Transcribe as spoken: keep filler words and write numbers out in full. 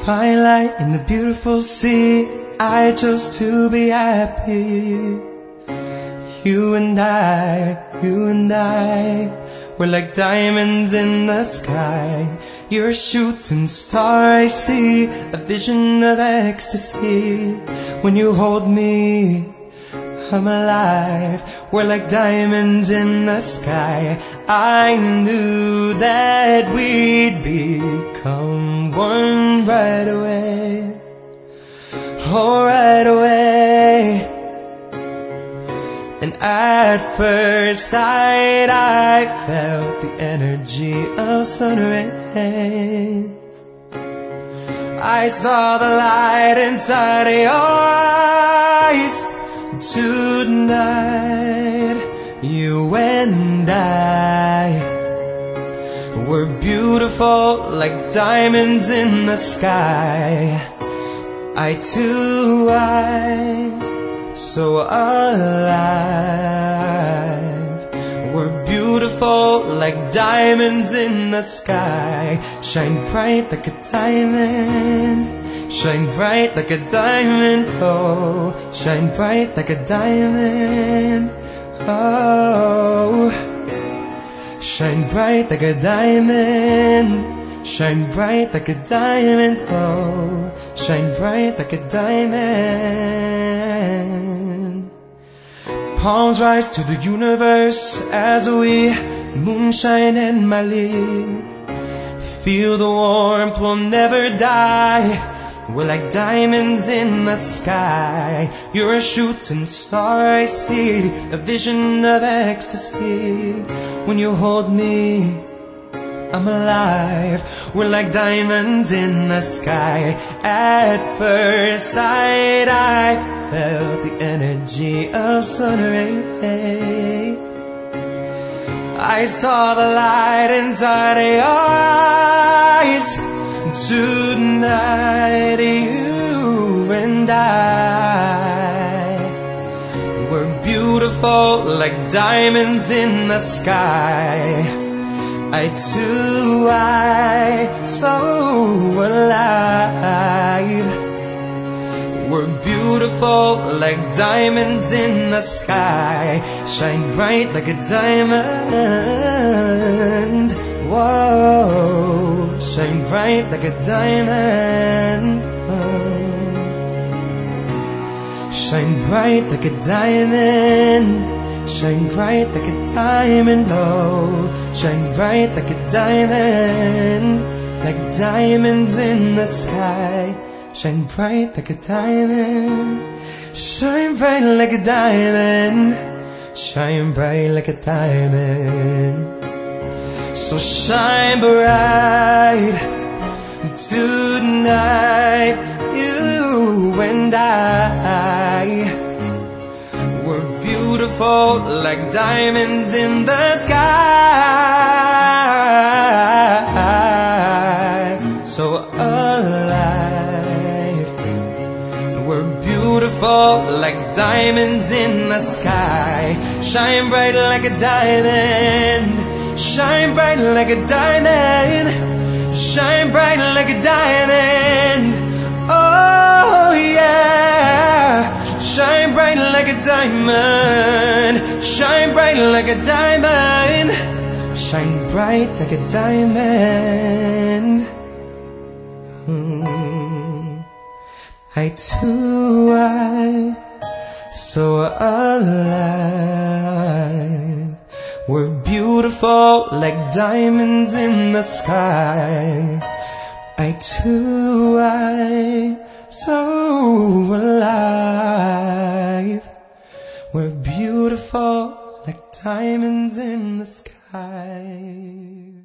Fine light in the beautiful sea, I chose to be happy. You and I, you and I, we're like diamonds in the sky. You're a shooting star I see, a vision of ecstasy. When you hold me, I'm alive. We're like diamonds in the sky. I knew that we'd become one right away. Oh, right away. And at first sight I felt the energy of sun rays. I saw the light inside of your eyes. Tonight, you and I, we're beautiful like diamonds in the sky. I too, I, so alive. We're beautiful like diamonds in the sky. Shine bright like a diamond. Shine bright like a diamond, oh. Shine bright like a diamond, oh. Shine bright like a diamond. Shine bright like a diamond, oh. Shine bright like a diamond. Palms rise to the universe as we moonshine and Mali. Feel the warmth, we'll never die. We're like diamonds in the sky. You're a shooting star I see, a vision of ecstasy. When you hold me, I'm alive. We're like diamonds in the sky. At first sight I felt the energy of sun rays. I saw the light inside of your eyes. Tonight, you and I, we're beautiful like diamonds in the sky. I too, I, so alive. We're beautiful like diamonds in the sky. Shine bright like a diamond. Whoa, shine bright like a diamond. Oh. Shine bright like a diamond. Shine bright like a diamond. Oh, shine bright like a diamond. Like diamonds in the sky. Shine bright like a diamond. Shine bright like a diamond. Shine bright like a diamond. So shine bright tonight, you and I, we're beautiful like diamonds in the sky. So alive, we're beautiful like diamonds in the sky. Shine bright like a diamond. Shine bright like a diamond. Shine bright like a diamond. Oh yeah. Shine bright like a diamond. Shine bright like a diamond. Shine bright like a diamond. Hmm. I too, I, so alive. We're beautiful like diamonds in the sky. I too, I, so alive. We're beautiful like diamonds in the sky.